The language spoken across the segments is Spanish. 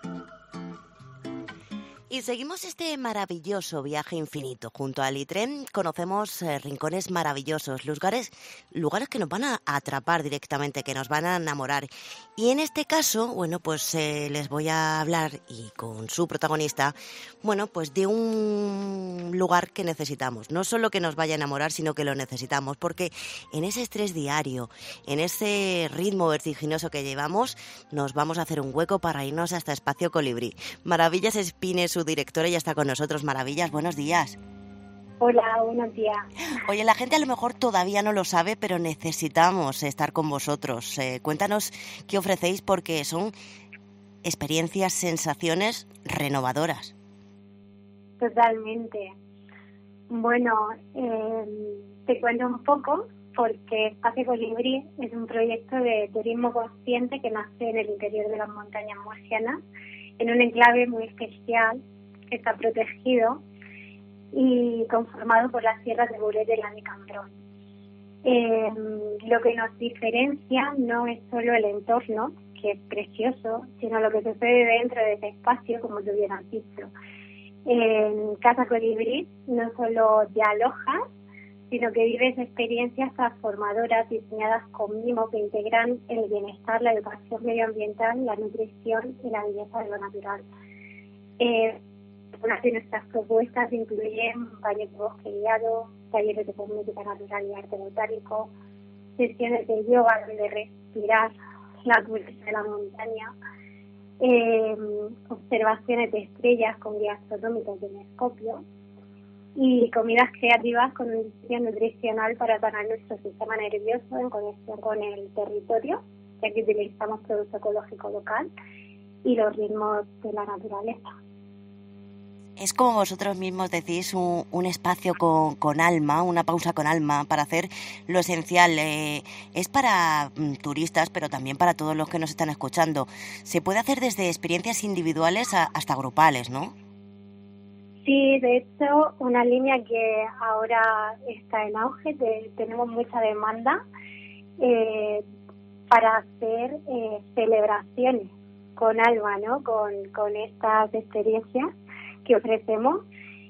Y seguimos este maravilloso viaje infinito. Junto al iTren conocemos rincones maravillosos, lugares que nos van a atrapar directamente, que nos van a enamorar. Y en este caso, bueno, pues les voy a hablar, y con su protagonista, bueno, pues de un lugar que necesitamos. No solo que nos vaya a enamorar, sino que lo necesitamos, porque en ese estrés diario, en ese ritmo vertiginoso que llevamos, nos vamos a hacer un hueco para irnos hasta Espacio Colibrí. Maravillas Espine, su directora, ya está con nosotros. Maravillas, buenos días. Hola, buenos días. Oye, la gente a lo mejor todavía no lo sabe, pero necesitamos estar con vosotros. Cuéntanos qué ofrecéis, porque son experiencias, sensaciones renovadoras. Totalmente. Bueno, te cuento un poco, porque Espacio Colibrí es un proyecto de turismo consciente que nace en el interior de las montañas murcianas, en un enclave muy especial que está protegido y conformado por las sierras de Buret de la Cambrón. Lo que nos diferencia no es solo el entorno, que es precioso, sino lo que sucede dentro de ese espacio, como tú bien has dicho. En Casa Colibrí no solo te alojas, sino que vives experiencias transformadoras diseñadas con mimo que integran el bienestar, la educación medioambiental, la nutrición y la belleza de lo natural. Algunas de nuestras propuestas incluyen baños de bosque guiado, talleres de cosmética natural y arte botánico, sesiones de yoga donde respirar la pureza de la montaña, observaciones de estrellas con guía astronómica y telescopio, y comidas creativas con un diseño nutricional para sanar nuestro sistema nervioso en conexión con el territorio, ya que utilizamos producto ecológico local y los ritmos de la naturaleza. Es como vosotros mismos decís, un espacio con alma, una pausa con alma para hacer lo esencial. Es para turistas, pero también para todos los que nos están escuchando. Se puede hacer desde experiencias individuales hasta grupales, ¿no? Sí, de hecho, una línea que ahora está en auge, tenemos mucha demanda para hacer celebraciones con alma, ¿no? Con estas experiencias que ofrecemos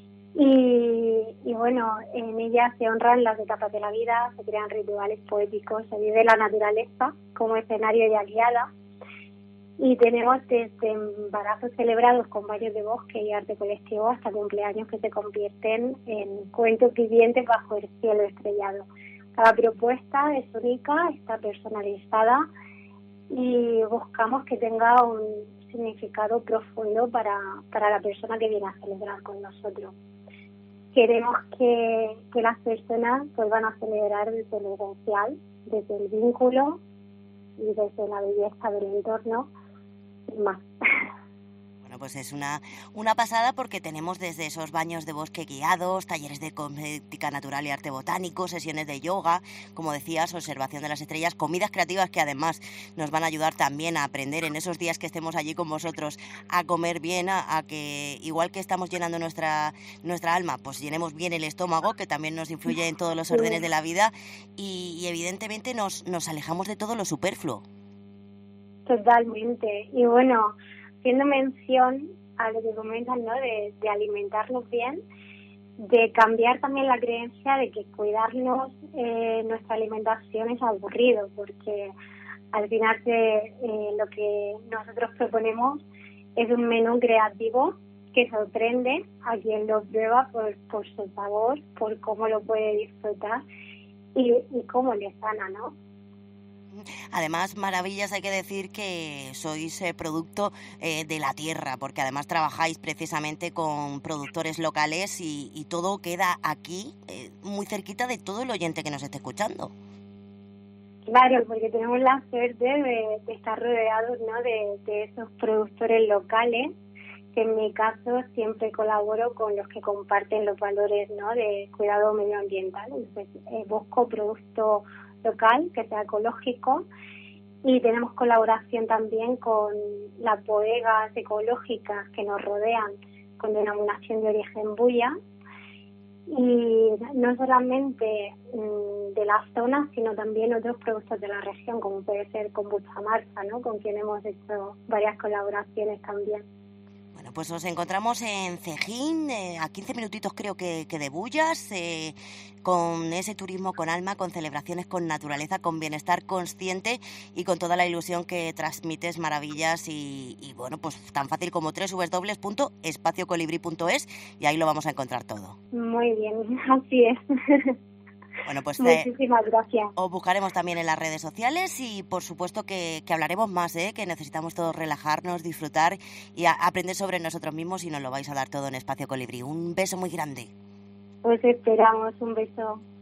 y bueno, en ellas se honran las etapas de la vida, se crean rituales poéticos, se vive la naturaleza como escenario de aliada. Y tenemos desde embarazos celebrados con baños de bosque y arte colectivo hasta cumpleaños que se convierten en cuentos vivientes bajo el cielo estrellado. Cada propuesta es única, está personalizada y buscamos que tenga un significado profundo para la persona que viene a celebrar con nosotros. Queremos que las personas vuelvan a celebrar desde lo esencial, desde el vínculo y desde la belleza del entorno y más. Bueno, pues es una pasada, porque tenemos desde esos baños de bosque guiados, talleres de cosmética natural y arte botánico, sesiones de yoga, como decías, observación de las estrellas, comidas creativas que además nos van a ayudar también a aprender en esos días que estemos allí con vosotros a comer bien, a que igual que estamos llenando nuestra alma, pues llenemos bien el estómago, que también nos influye en todos los órdenes de la vida y evidentemente nos alejamos de todo lo superfluo. Totalmente. Y bueno, haciendo mención a lo que comentan, ¿no? De alimentarnos bien, de cambiar también la creencia de que cuidarnos nuestra alimentación es aburrido, porque al final lo que nosotros proponemos es un menú creativo que sorprende a quien lo prueba por su sabor, por cómo lo puede disfrutar y cómo le sana, ¿no? Además, Maravillas, hay que decir que sois producto de la tierra, porque además trabajáis precisamente con productores locales y todo queda aquí, muy cerquita de todo el oyente que nos esté escuchando. Claro, porque tenemos la suerte de estar rodeados, ¿no? de esos productores locales, que en mi caso siempre colaboro con los que comparten los valores, ¿no? de cuidado medioambiental. Entonces, busco producto local que sea ecológico y tenemos colaboración también con las bodegas ecológicas que nos rodean con denominación de origen Bulla y no solamente de la zona, sino también otros productos de la región, como puede ser Kombucha Marza, ¿no? Con quien hemos hecho varias colaboraciones también. Bueno, pues os encontramos en Cejín, a 15 minutitos creo que de Bullas, con ese turismo con alma, con celebraciones con naturaleza, con bienestar consciente y con toda la ilusión que transmites maravillas y bueno, pues tan fácil como www.espaciocolibri.es y ahí lo vamos a encontrar todo. Muy bien, así es. Bueno, pues muchísimas gracias. Os buscaremos también en las redes sociales y por supuesto que hablaremos más, que necesitamos todos relajarnos, disfrutar y aprender sobre nosotros mismos y nos lo vais a dar todo en Espacio Colibrí. Un beso muy grande. Pues esperamos, un beso.